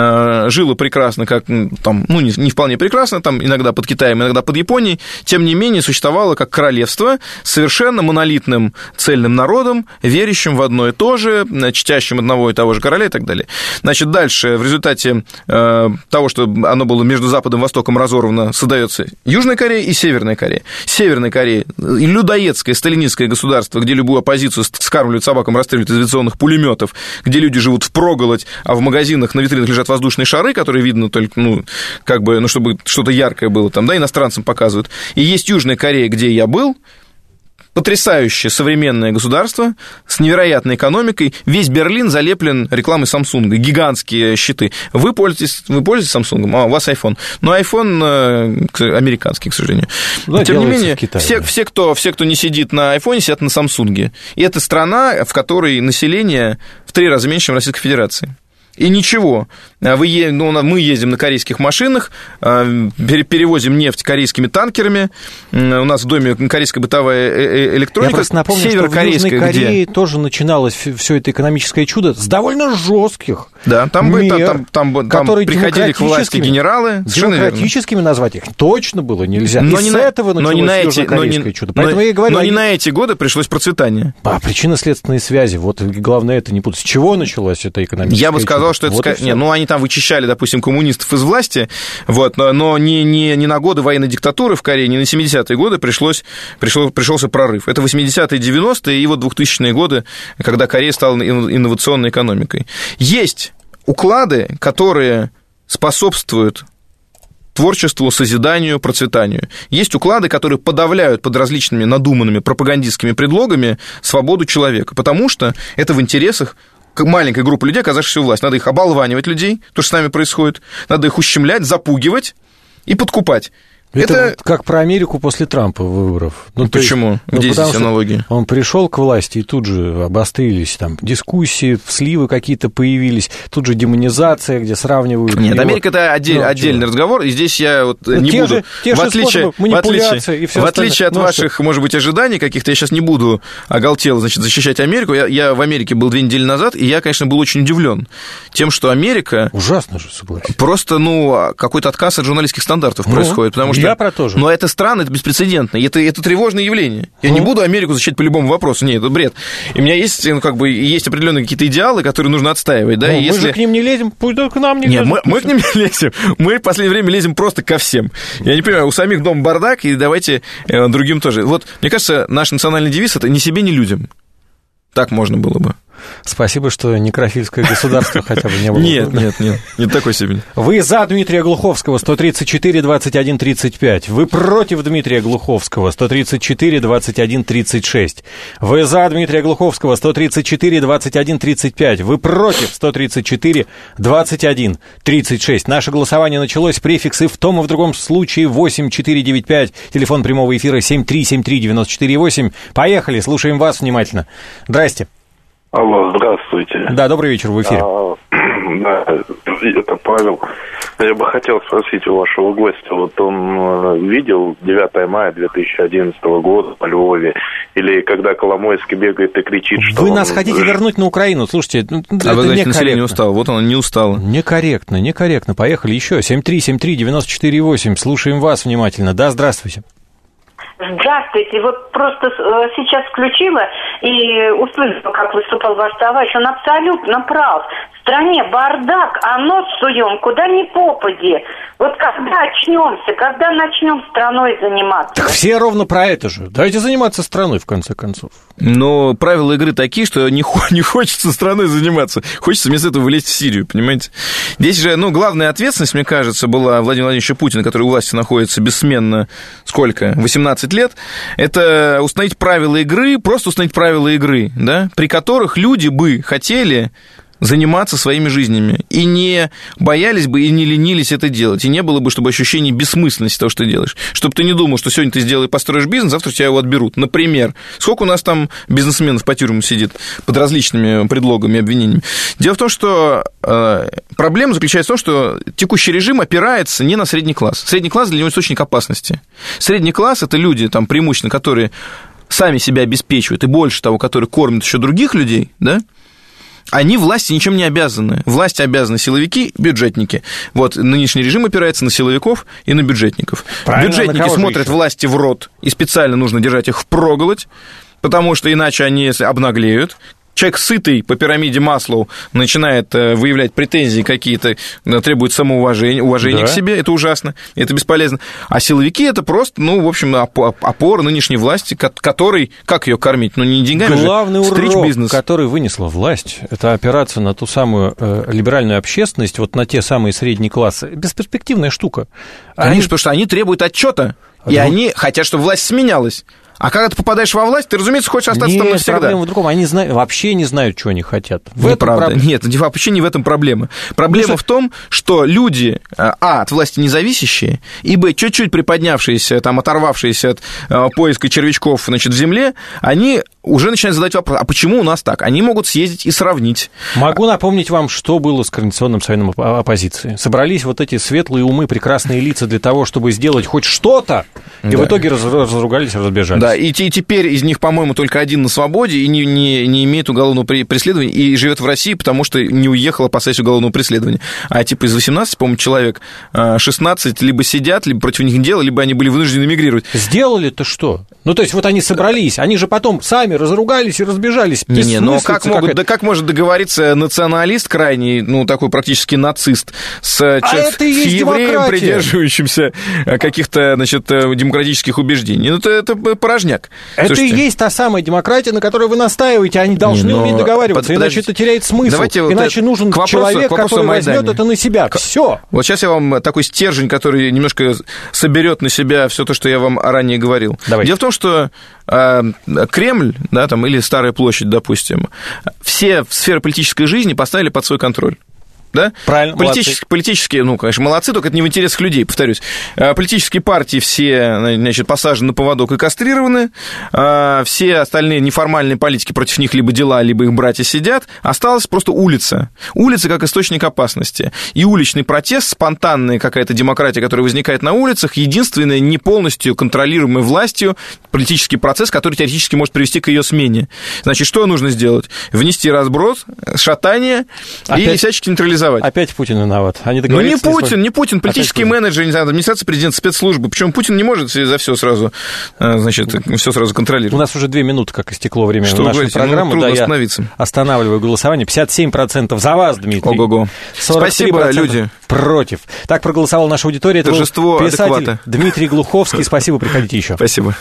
жило прекрасно, как там, ну, не вполне прекрасно, там иногда под Китаем, иногда под Японией, тем не менее существовало как королевство с совершенно монолитным цельным народом, верящим в одно и то же, чтящим одного и того же короля и так далее. Значит, дальше в результате того, что оно было между Западом и Востоком разорвано, создается Южная Корея и Северная Корея. Северная Корея – людоедское, сталинистское государство, где любую оппозицию скармливают собакам, расстреливают из авиационных пулеметов, где люди живут впроголодь, а в магазинах на витринах лежат воздушные шары, которые видно только, ну, как бы, ну, чтобы что-то яркое было там, да, иностранцам показывают. И есть Южная Корея, где я был, потрясающее современное государство с невероятной экономикой. Весь Берлин залеплен рекламой Samsung, гигантские щиты. Вы пользуетесь Samsung, у вас iPhone. Но iPhone американский, к сожалению. Но, тем не менее, все, кто не сидит на iPhone, сидят на Samsung. И это страна, в которой население в 3 раза меньше, чем в Российской Федерации. И ничего, мы ездим на корейских машинах, перевозим нефть корейскими танкерами, у нас в доме корейская бытовая электроника. Я просто напомню, что в Южной Корее тоже начиналось все это экономическое чудо с довольно жестких мер, которые приходили к власти генералы. Демократическими назвать их точно было нельзя. Но и с этого началось южнокорейское чудо. Поэтому я и говорю, но не на эти годы пришлось процветание. Причинно-следственные связи, вот главное это не путать. С чего началось это экономическое чудо? Я бы сказал, что это... Вот они там вычищали, допустим, коммунистов из власти, вот, но не на годы военной диктатуры в Корее, не на 70-е годы пришелся прорыв. Это 80-е, 90-е и вот 2000-е годы, когда Корея стала инновационной экономикой. Есть уклады, которые способствуют творчеству, созиданию, процветанию. Есть уклады, которые подавляют под различными надуманными пропагандистскими предлогами свободу человека, потому что это в интересах маленькой группы людей, оказавшихся у власти. Надо их оболванивать людей, то, что с нами происходит, надо их ущемлять, запугивать и подкупать. Это как про Америку после Трампа выборов. Почему? Где здесь аналогия? Он пришел к власти, и тут же обострились там дискуссии, сливы какие-то появились, тут же демонизация, где сравнивают... Нет, Америка – это отдельный разговор, и здесь я вот не буду... В отличие от ваших, может быть, ожиданий каких-то, я сейчас не буду оголтело, значит, защищать Америку. Я в Америке был 2 недели назад, и я, конечно, был очень удивлен тем, что Америка... Ужасно же, согласен. Просто, какой-то отказ от журналистских стандартов происходит, потому что... Я про то же. Но это странно, это беспрецедентно, это тревожное явление. Я не буду Америку защищать по любому вопросу, нет, это бред. И у меня есть, есть определенные какие-то идеалы, которые нужно отстаивать. Да? Мы же к ним не лезем, пусть к нам не лезем. Нет, мы к ним не лезем, мы в последнее время лезем просто ко всем. Я не понимаю, у самих дом бардак, и давайте другим тоже. Вот, мне кажется, наш национальный девиз – это «ни себе, ни людям». Так можно было бы. Спасибо, что некрофильское государство хотя бы не было. Нет, не такой себе. Вы за Дмитрия Глуховского, 134-21-35. Вы против Дмитрия Глуховского, 134-21-36. Вы за Дмитрия Глуховского, 134-21-35. Вы против, 134-21-36. Наше голосование началось, префиксы в том и в другом случае 8495. Телефон прямого эфира 7373948. Поехали, слушаем вас внимательно. Здрасте. Алло, здравствуйте. Да, добрый вечер, в эфире. Да, это Павел. Я бы хотел спросить у вашего гостя, вот он видел 9 мая 2011 года по Львове, или когда Коломойский бегает и кричит, что... Вы нас хотите вернуть на Украину, слушайте, вы говорите, население устало, вот оно не устало. Некорректно, поехали еще, 7373948, слушаем вас внимательно, да, здравствуйте. Здравствуйте. Вот просто сейчас включила и услышала, как выступал ваш товарищ. Он абсолютно прав. В стране бардак, а нос суем куда ни попади. Вот когда очнемся, когда начнем страной заниматься? Так все ровно про это же. Давайте заниматься страной, в конце концов. Но правила игры такие, что не хочется страной заниматься. Хочется вместо этого влезть в Сирию, понимаете? Здесь же, главная ответственность, мне кажется, была Владимира Владимировича Путина, который у власти находится бессменно, 18 лет, это установить правила игры, просто установить правила игры, да, при которых люди бы хотели заниматься своими жизнями, и не боялись бы, и не ленились это делать, и не было бы, чтобы ощущение бессмысленности того, что ты делаешь. Чтобы ты не думал, что сегодня ты построишь бизнес, завтра у тебя его отберут. Например, сколько у нас там бизнесменов по тюрьмам сидит под различными предлогами и обвинениями. Дело в том, что проблема заключается в том, что текущий режим опирается не на средний класс. Средний класс для него источник опасности. Средний класс – это люди, там, преимущественно, которые сами себя обеспечивают, и больше того, которые кормят еще других людей, да, они власти ничем не обязаны. Власти обязаны силовики, бюджетники. Вот нынешний режим опирается на силовиков и на бюджетников. Правильно, бюджетники смотрят власти в рот, и специально нужно держать их впроголодь, потому что иначе они обнаглеют. Человек сытый по пирамиде Маслоу начинает выявлять претензии какие-то, требует уважения к себе, это ужасно, это бесполезно. А силовики это просто, в общем, опора нынешней власти, которой, как ее кормить? Не деньгами же. Главный урок, который вынесла власть, это опираться на ту самую либеральную общественность, вот на те самые средние классы. Бесперспективная штука. Конечно, потому что они требуют отчета, и они хотят, чтобы власть сменялась. А когда ты попадаешь во власть, ты, разумеется, хочешь остаться там навсегда. Проблема в другом. Они вообще не знают, чего они хотят. Неправда. Нет, вообще не в этом проблема. Проблема в том, что люди, от власти независящие, и, чуть-чуть приподнявшиеся, оторвавшиеся от поиска червячков, в земле, они уже начинают задать вопрос, а почему у нас так? Они могут съездить и сравнить. Могу напомнить вам, что было с Координационным советом оппозиции. Собрались вот эти светлые умы, прекрасные лица для того, чтобы сделать хоть что-то, и в итоге разругались и разбежались. Да, и теперь из них, по-моему, только один на свободе и не имеет уголовного преследования, и живет в России, потому что не уехал, опасаясь уголовного преследования. А из 18, по-моему, человек 16 либо сидят, либо против них дело, либо они были вынуждены эмигрировать. Сделали-то что? То есть вот они собрались, они же потом сами разругались и разбежались. Как может договориться националист крайний, такой практически нацист, с евреем, придерживающимся каких-то, демократических убеждений? Это порожняк. Это и есть та самая демократия, на которой вы настаиваете. Они должны уметь договариваться, иначе это теряет смысл. Иначе нужен человек, который возьмет это на себя. Все. Вот сейчас я вам такой стержень, который немножко соберет на себя все то, что я вам ранее говорил. Давайте. Дело в том, что Кремль, или Старая площадь, допустим, все сферы политической жизни поставили под свой контроль. Да? Правильно, политические, конечно, молодцы, только это не в интересах людей, повторюсь. Политические партии все, посажены на поводок и кастрированы, все остальные неформальные политики против них либо дела, либо их братья сидят, осталась просто улица. Улица как источник опасности. И уличный протест, спонтанная какая-то демократия, которая возникает на улицах, единственная не полностью контролируемая властью политический процесс, который теоретически может привести к ее смене. Значит, что нужно сделать? Внести разброд, шатание и всячески нейтрализовать. Опять Путин виноват. Они не Путин, политические менеджеры, администрация президента, спецслужбы. Причем Путин не может за все сразу, все сразу контролировать. У нас уже 2 минуты, как истекло время нашей программы. Трудно остановиться. Я останавливаю голосование. 57% за вас, Дмитрий. Ого-го. Спасибо, люди. Против. Так проголосовала наша аудитория. Торжество Это писатель адеквата. Дмитрий Глуховский. Спасибо, приходите еще. Спасибо.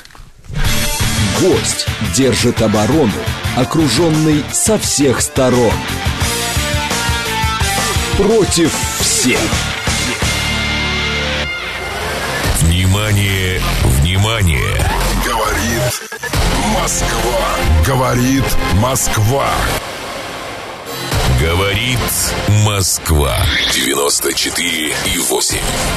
Гость держит оборону, окруженный со всех сторон. Против всех. Внимание, внимание! Говорит Москва. Говорит Москва. Говорит Москва. 94,8.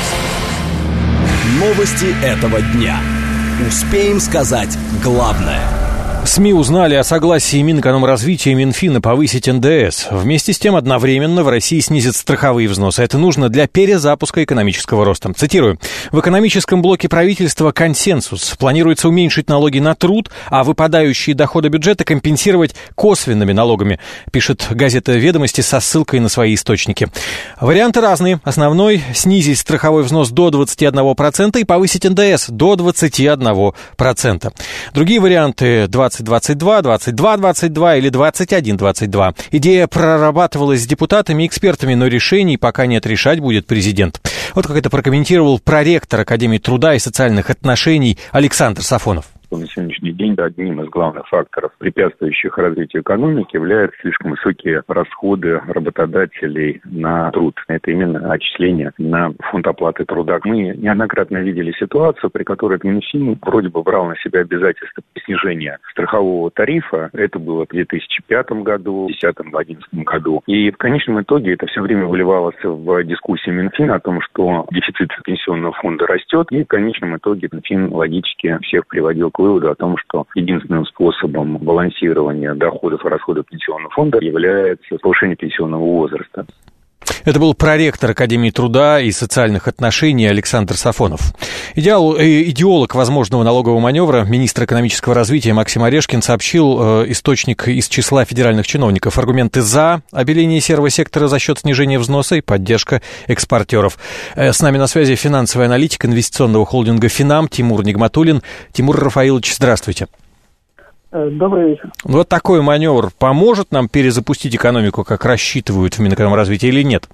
Новости этого дня. Успеем сказать главное. СМИ узнали о согласии Минэкономразвития и Минфина повысить НДС. Вместе с тем, одновременно в России снизят страховые взносы. Это нужно для перезапуска экономического роста. Цитирую. В экономическом блоке правительства консенсус. Планируется уменьшить налоги на труд, а выпадающие доходы бюджета компенсировать косвенными налогами, пишет газета «Ведомости» со ссылкой на свои источники. Варианты разные. Основной – снизить страховой взнос до 21% и повысить НДС до 21%. Другие варианты – 2022, 22-22 или 21-22. Идея прорабатывалась с депутатами и экспертами, но решений пока нет, решать будет президент. Вот как это прокомментировал проректор Академии труда и социальных отношений Александр Сафонов. На сегодняшний день одним из главных факторов, препятствующих развитию экономики, являются слишком высокие расходы работодателей на труд. Это именно отчисления на фонд оплаты труда. Мы неоднократно видели ситуацию, при которой Минфин вроде бы брал на себя обязательство снижения страхового тарифа. Это было в 2005 году, в 2010-2011 году. И в конечном итоге это все время выливалось в дискуссии Минфина о том, что дефицит пенсионного фонда растет. И в конечном итоге Минфин логически всех приводил к выводу о том, что единственным способом балансирования доходов и расходов пенсионного фонда является повышение пенсионного возраста. Это был проректор Академии труда и социальных отношений Александр Сафонов. Идеолог возможного налогового маневра, министр экономического развития Максим Орешкин сообщил, источник из числа федеральных чиновников, аргументы за обеление серого сектора за счет снижения взноса и поддержка экспортеров. С нами на связи финансовый аналитик инвестиционного холдинга «Финам» Тимур Нигматуллин. Тимур Рафаилович, здравствуйте. Добрый вечер. Вот такой маневр поможет нам перезапустить экономику, как рассчитывают в Минэкономразвитии, или нет?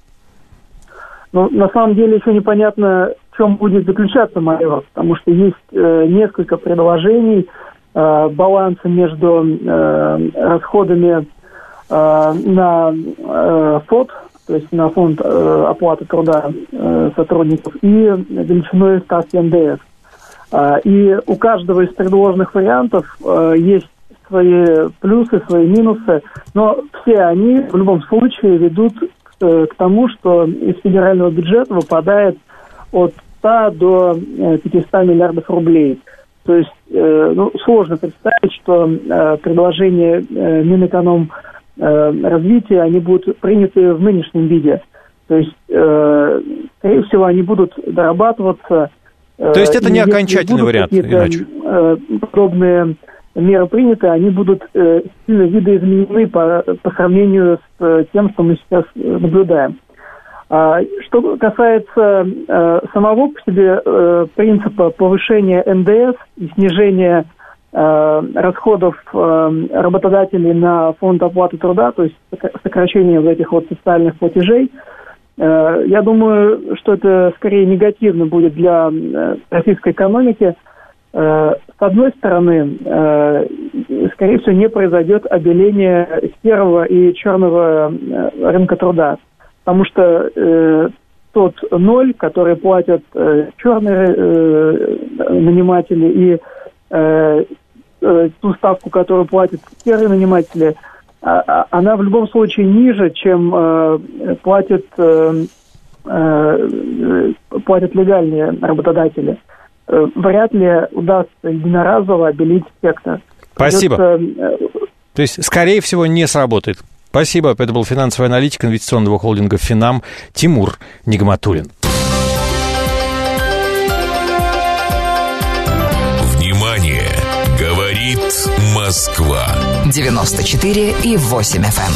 Ну, на самом деле еще непонятно, в чем будет заключаться маневр, потому что есть несколько предложений баланса между расходами на ФОТ, то есть на фонд оплаты труда сотрудников, и величиной ставки НДС. И у каждого из предложенных вариантов есть свои плюсы, свои минусы, но все они в любом случае ведут к тому, что из федерального бюджета выпадает от 100 до 500 миллиардов рублей. То есть сложно представить, что предложения Минэкономразвития, они будут приняты в нынешнем виде. То есть, скорее всего, они будут дорабатываться. То есть это не окончательный вариант, иначе? Подобные меры приняты, они будут сильно видоизменены по сравнению с тем, что мы сейчас наблюдаем. Что касается самого по себе принципа повышения НДС и снижения расходов работодателей на фонд оплаты труда, то есть сокращение вот этих вот социальных платежей, я думаю, что это скорее негативно будет для российской экономики. С одной стороны, скорее всего, не произойдет обеление серого и черного рынка труда, потому что тот ноль, который платят черные наниматели, и ту ставку, которую платят серые наниматели, она в любом случае ниже, чем платят легальные работодатели. Вряд ли удастся единоразово обелить сектор. Спасибо. То есть, скорее всего, не сработает. Спасибо. Это был финансовый аналитик инвестиционного холдинга «Финам» Тимур Нигматуллин. Внимание! Говорит Москва. 94,8 FM.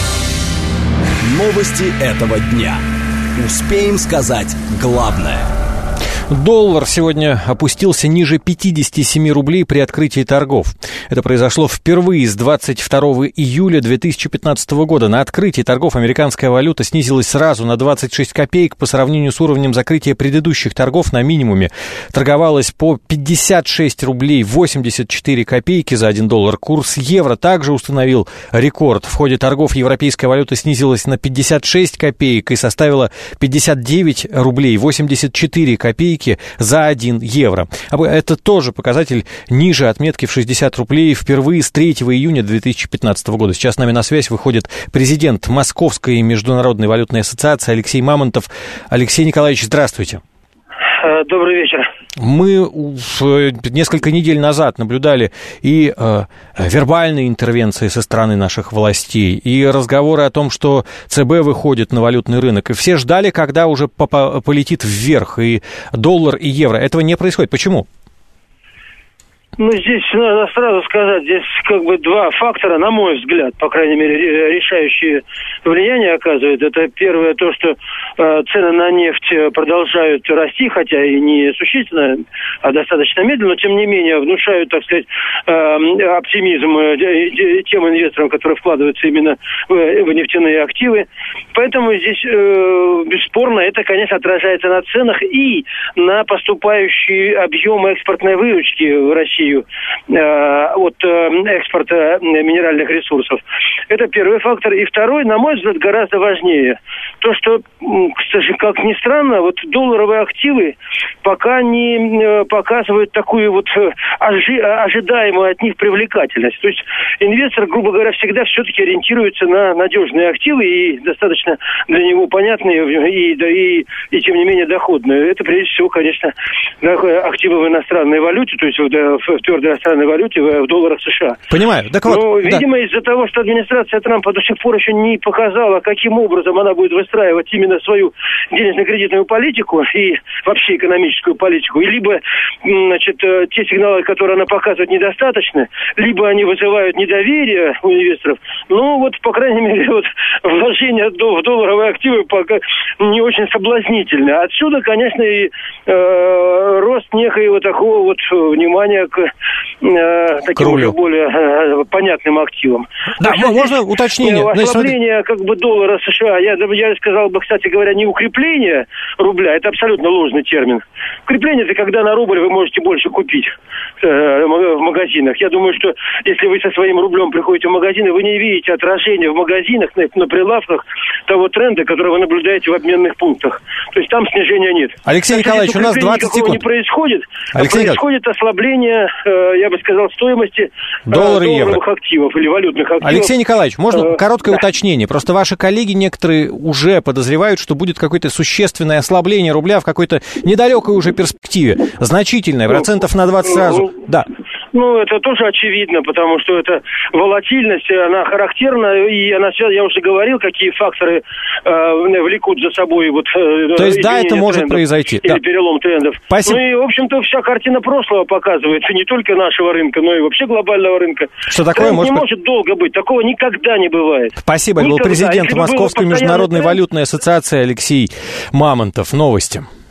Новости этого дня. Успеем сказать главное. Доллар сегодня опустился ниже 57 рублей при открытии торгов. Это произошло впервые с 22 июля 2015 года. На открытии торгов американская валюта снизилась сразу на 26 копеек по сравнению с уровнем закрытия предыдущих торгов на минимуме. Торговалась по 56 рублей 84 копейки за 1 доллар. Курс евро также установил рекорд. В ходе торгов европейская валюта снизилась на 56 копеек и составила 59 рублей 84 копейки за 1 евро. Это тоже показатель ниже отметки в 60 рублей впервые с 3 июня 2015 года. Сейчас с нами на связь выходит президент Московской международной валютной ассоциации Алексей Мамонтов. Алексей Николаевич, здравствуйте. Добрый вечер. Мы несколько недель назад наблюдали и вербальные интервенции со стороны наших властей, и разговоры о том, что ЦБ выходит на валютный рынок. И все ждали, когда уже полетит вверх и доллар, и евро. Этого не происходит. Почему? Ну, здесь надо сразу сказать, здесь как бы два фактора, на мой взгляд, по крайней мере, решающие влияние оказывают. Это первое, то, что цены на нефть продолжают расти, хотя и не существенно, а достаточно медленно, но тем не менее внушают, так сказать, оптимизм тем инвесторам, которые вкладываются именно в нефтяные активы. Поэтому здесь, бесспорно, это, конечно, отражается на ценах и на поступающие объемы экспортной выручки в Россию от экспорта минеральных ресурсов. Это первый фактор. И второй, на мой взгляд, гораздо важнее. То, что, как ни странно, вот долларовые активы пока не показывают такую вот ожидаемую от них привлекательность. То есть инвестор, грубо говоря, всегда все-таки ориентируется на надежные активы и достаточно для него понятные и тем не менее доходные. Это, прежде всего, конечно, активы в иностранной валюте, то есть в твердой иностранной валюте, в долларах США. Понимаю. Так вот, но, видимо, из-за того, что администрация Трампа до сих пор еще не показала, каким образом она будет выстраивать именно свою денежно-кредитную политику и вообще экономическую политику, и либо, значит, те сигналы, которые она показывает, недостаточны, либо они вызывают недоверие у инвесторов. Ну, вот, по крайней мере, вот вложение в долларовые активы пока не очень соблазнительны. Отсюда, конечно, и рост некоего такого вот внимания к таким уже более понятным активам. Да, можно уточнение? Ослабление как бы доллара США, я сказал бы, кстати говоря, не укрепление рубля, это абсолютно ложный термин. Укрепление — это когда на рубль вы можете больше купить в магазинах. Я думаю, что если вы со своим рублем приходите в магазин, вы не видите отражения в магазинах, на прилавках того тренда, который вы наблюдаете в обменных пунктах. То есть там снижения нет. Алексей Николаевич, у нас 20 секунд. Не происходит, происходит ослабление, я бы сказал, стоимости долларовых активов или валютных активов. Алексей Николаевич, можно короткое уточнение? Просто ваши коллеги некоторые уже подозревают, что будет какое-то существенное ослабление рубля в какой-то недалекой уже перспективе. Значительное, процентов на 20 сразу. Да. Ну, это тоже очевидно, потому что эта волатильность, она характерна, и она, я уже говорил, какие факторы влекут за собой вот то есть, да, это может произойти. Или перелом трендов. Спасибо. Ну и, в общем-то, вся картина прошлого показывается, не только нашего рынка, но и вообще глобального рынка. Что такое Тренд не может долго быть, такого никогда не бывает. Спасибо, это был президент Московской международной валютной ассоциации Алексей Мамонтов. Новости.